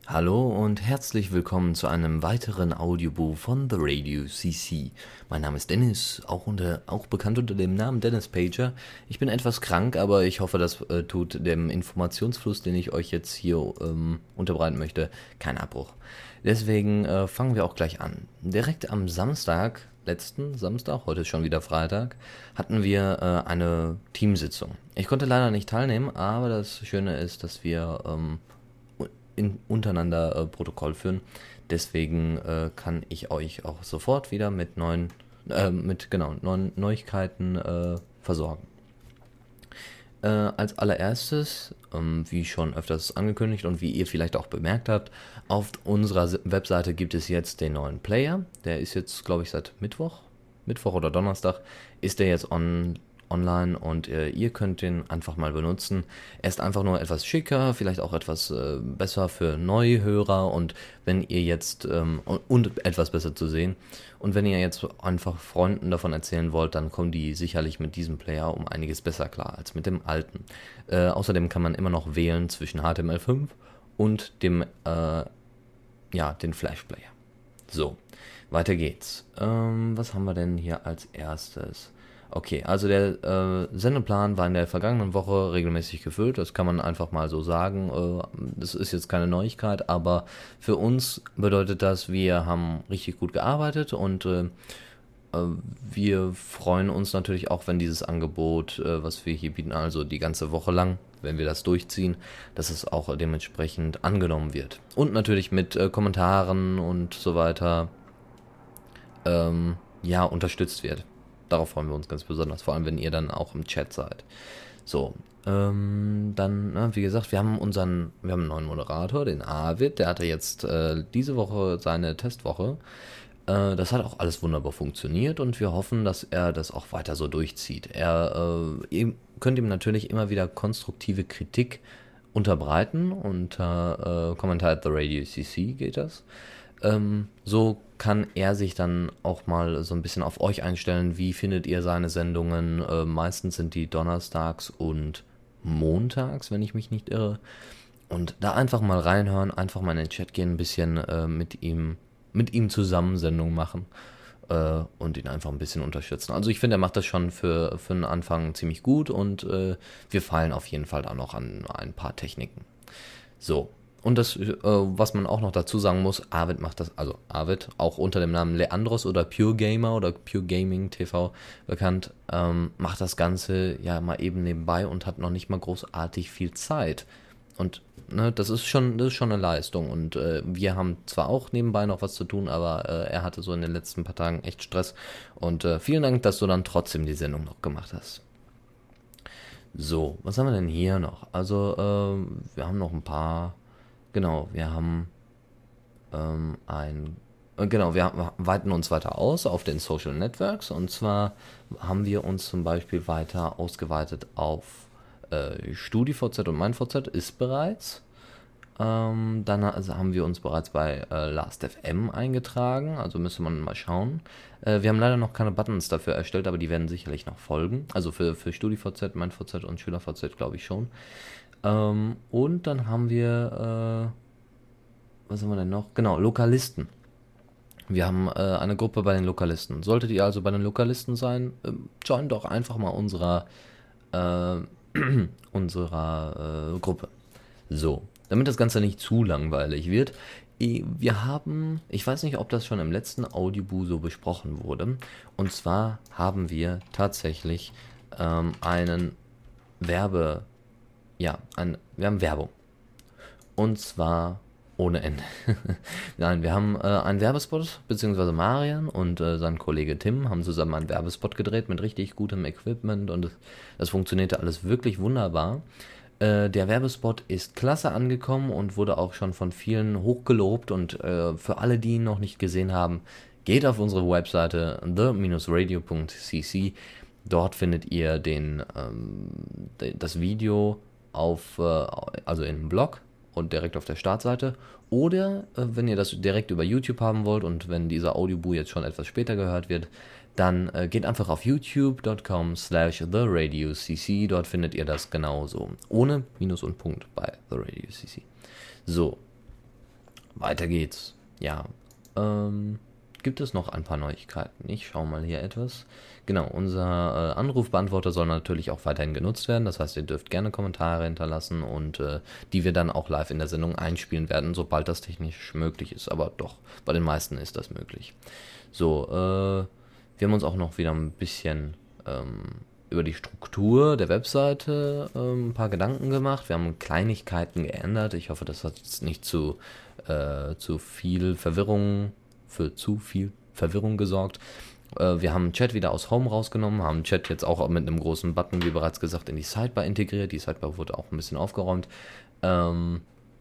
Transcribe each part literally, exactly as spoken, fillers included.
Hallo und herzlich willkommen zu einem weiteren Audiobuch von The Radio C C. Mein Name ist Dennis, auch, unter, auch bekannt unter dem Namen Dennis Pager. Ich bin etwas krank, aber ich hoffe, das äh, tut dem Informationsfluss, den ich euch jetzt hier ähm, unterbreiten möchte, keinen Abbruch. Deswegen äh, fangen wir auch gleich an. Direkt am Samstag, letzten Samstag, heute ist schon wieder Freitag, hatten wir äh, eine Teamsitzung. Ich konnte leider nicht teilnehmen, aber das Schöne ist, dass wir ähm, in, untereinander äh, Protokoll führen. Deswegen äh, kann ich euch auch sofort wieder mit neuen, äh, mit genau neuen Neuigkeiten äh, versorgen. Äh, als allererstes, ähm, wie schon öfters angekündigt und wie ihr vielleicht auch bemerkt habt, auf unserer Webseite gibt es jetzt den neuen Player. Der ist jetzt, glaube ich, seit Mittwoch, Mittwoch oder Donnerstag, ist der jetzt on, online und äh, ihr könnt den einfach mal benutzen. Er ist einfach nur etwas schicker, vielleicht auch etwas äh, besser für Neuhörer und wenn ihr jetzt, ähm, und, und etwas besser zu sehen. Und wenn ihr jetzt einfach Freunden davon erzählen wollt, dann kommen die sicherlich mit diesem Player um einiges besser klar als mit dem alten. Äh, außerdem kann man immer noch wählen zwischen H T M L fünf und dem, äh, ja, den Flash Player. So, weiter geht's. Ähm, was haben wir denn hier als erstes? Okay, also der äh, Sendeplan war in der vergangenen Woche regelmäßig gefüllt, das kann man einfach mal so sagen. Äh, das ist jetzt keine Neuigkeit, aber für uns bedeutet das, wir haben richtig gut gearbeitet und äh, äh, wir freuen uns natürlich auch, wenn dieses Angebot, äh, was wir hier bieten, also die ganze Woche lang, wenn wir das durchziehen, dass es auch dementsprechend angenommen wird. Und natürlich mit äh, Kommentaren und so weiter, ähm, ja, unterstützt wird. Darauf freuen wir uns ganz besonders, vor allem wenn ihr dann auch im Chat seid. So, ähm, dann, na, wie gesagt, wir haben unseren, wir haben einen neuen Moderator, den Arvid, der hatte jetzt äh, diese Woche seine Testwoche. Äh, das hat auch alles wunderbar funktioniert und wir hoffen, dass er das auch weiter so durchzieht. Er, äh, ihr könnt ihm natürlich immer wieder konstruktive Kritik unterbreiten, unter äh, Kommentar at the Radio C C geht das. Ähm, so kann er sich dann auch mal so ein bisschen auf euch einstellen. Wie findet ihr seine Sendungen? Äh, meistens sind die donnerstags und montags, wenn ich mich nicht irre. Und da einfach mal reinhören, einfach mal in den Chat gehen, ein bisschen äh, mit ihm, mit ihm zusammen Sendungen machen äh, und ihn einfach ein bisschen unterstützen. Also ich finde, er macht das schon für, für einen Anfang ziemlich gut und äh, wir feilen auf jeden Fall da noch an ein paar Techniken. So. Und das, äh, was man auch noch dazu sagen muss, Arvid macht das, also Arvid, auch unter dem Namen Leandros oder Pure Gamer oder Pure Gaming T V bekannt, ähm, macht das Ganze ja mal eben nebenbei und hat noch nicht mal großartig viel Zeit. Und ne, das ist schon, das ist schon eine Leistung. Und äh, wir haben zwar auch nebenbei noch was zu tun, aber äh, er hatte so in den letzten paar Tagen echt Stress. Und äh, vielen Dank, dass du dann trotzdem die Sendung noch gemacht hast. So, was haben wir denn hier noch? Also, äh, wir haben noch ein paar. Genau, wir haben ähm, ein, äh, genau, wir weiten uns weiter aus auf den Social Networks und zwar haben wir uns zum Beispiel weiter ausgeweitet auf äh, StudiVZ und MeinVZ ist bereits. Ähm, dann also haben wir uns bereits bei äh, Last.fm eingetragen, also müsste man mal schauen. Äh, wir haben leider noch keine Buttons dafür erstellt, aber die werden sicherlich noch folgen. Also für, für StudiVZ, MeinVZ und SchülerVZ glaube ich schon. Ähm, und dann haben wir, äh, was haben wir denn noch? Genau, Lokalisten. Wir haben äh, eine Gruppe bei den Lokalisten. Solltet ihr also bei den Lokalisten sein, äh, join doch einfach mal unserer, äh, unserer äh, Gruppe. So, damit das Ganze nicht zu langweilig wird. Wir haben, ich weiß nicht, ob das schon im letzten Audiobu so besprochen wurde. Und zwar haben wir tatsächlich ähm, einen Werbe... Ja, ein, wir haben Werbung. Und zwar ohne Ende. Nein, wir haben äh, einen Werbespot, beziehungsweise Marian und äh, sein Kollege Tim haben zusammen einen Werbespot gedreht mit richtig gutem Equipment und das, das funktionierte alles wirklich wunderbar. Äh, der Werbespot ist klasse angekommen und wurde auch schon von vielen hochgelobt und äh, für alle, die ihn noch nicht gesehen haben, geht auf unsere Webseite the radio punkt c c. Dort findet ihr den, ähm, das Video auf, äh, also im Blog und direkt auf der Startseite. Oder äh, wenn ihr das direkt über YouTube haben wollt und wenn dieser Audiobu jetzt schon etwas später gehört wird, dann äh, geht einfach auf youtube punkt com slash the radio c c. Dort findet ihr das genauso. Ohne Minus und Punkt bei The Radio C C. So. weiter geht's. Ja, ähm, gibt es noch ein paar Neuigkeiten? Ich schaue mal hier etwas. Genau, unser äh, Anrufbeantworter soll natürlich auch weiterhin genutzt werden. Das heißt, ihr dürft gerne Kommentare hinterlassen und äh, die wir dann auch live in der Sendung einspielen werden, sobald das technisch möglich ist. Aber doch, bei den meisten ist das möglich. So, äh, wir haben uns auch noch wieder ein bisschen ähm, über die Struktur der Webseite ähm, ein paar Gedanken gemacht. Wir haben Kleinigkeiten geändert. Ich hoffe, das hat jetzt nicht zu, äh, zu viel Verwirrung, für zu viel Verwirrung gesorgt. Äh, wir haben Chat wieder aus Home rausgenommen, haben Chat jetzt auch mit einem großen Button, wie bereits gesagt, in die Sidebar integriert. Die Sidebar wurde auch ein bisschen aufgeräumt. Ähm,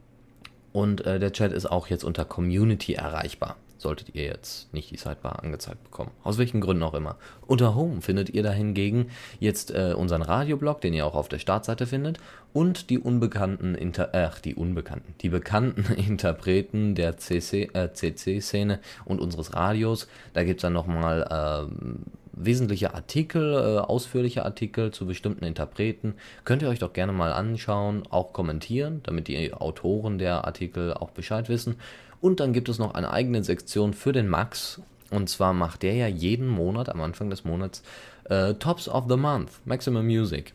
und äh, der Chat ist auch jetzt unter Community erreichbar. Solltet ihr jetzt nicht die Sidebar angezeigt bekommen. Aus welchen Gründen auch immer. Unter Home findet ihr da hingegen jetzt äh, unseren Radioblog, den ihr auch auf der Startseite findet, und die unbekannten, Inter ach, die unbekannten, die bekannten Interpreten der C C-Szene und unseres Radios. Da gibt es dann nochmal ähm, wesentliche Artikel, äh, ausführliche Artikel zu bestimmten Interpreten. Könnt ihr euch doch gerne mal anschauen, auch kommentieren, damit die Autoren der Artikel auch Bescheid wissen. Und dann gibt es noch eine eigene Sektion für den Max. Und zwar macht der ja jeden Monat, am Anfang des Monats, äh, Tops of the Month, Maximum Music.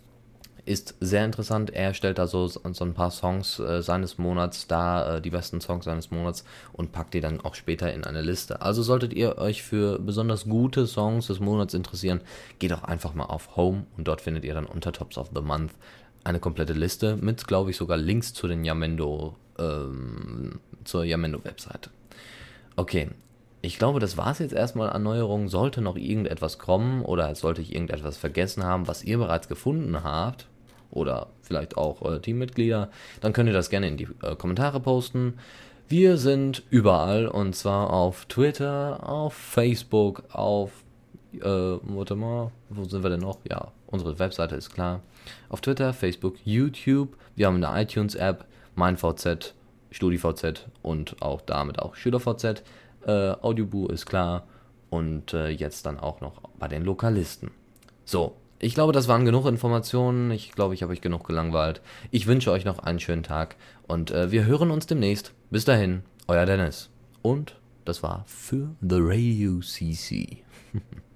Ist sehr interessant. Er stellt da so, so ein paar Songs äh, seines Monats dar, äh, die besten Songs seines Monats, und packt die dann auch später in eine Liste. Also solltet ihr euch für besonders gute Songs des Monats interessieren, geht auch einfach mal auf Home und dort findet ihr dann unter Tops of the Month eine komplette Liste mit, glaube ich, sogar Links zu den Yamendo, ähm, zur Yamendo-Webseite. Okay, ich glaube, das war es jetzt erstmal an Neuerungen. Sollte noch irgendetwas kommen oder sollte ich irgendetwas vergessen haben, was ihr bereits gefunden habt, oder vielleicht auch äh, Teammitglieder, dann könnt ihr das gerne in die äh, Kommentare posten. Wir sind überall, und zwar auf Twitter, auf Facebook, auf, äh, warte mal, wo sind wir denn noch? Ja, unsere Webseite ist klar. Auf Twitter, Facebook, YouTube, wir haben eine iTunes-App, MeinVZ, StudiVZ und auch damit auch SchülerVZ. Äh, Audioboo ist klar, und äh, jetzt dann auch noch bei den Lokalisten. So, ich glaube, das waren genug Informationen. Ich glaube, ich habe euch genug gelangweilt. Ich wünsche euch noch einen schönen Tag und äh, wir hören uns demnächst. Bis dahin, euer Dennis. Und das war für The Radio C C.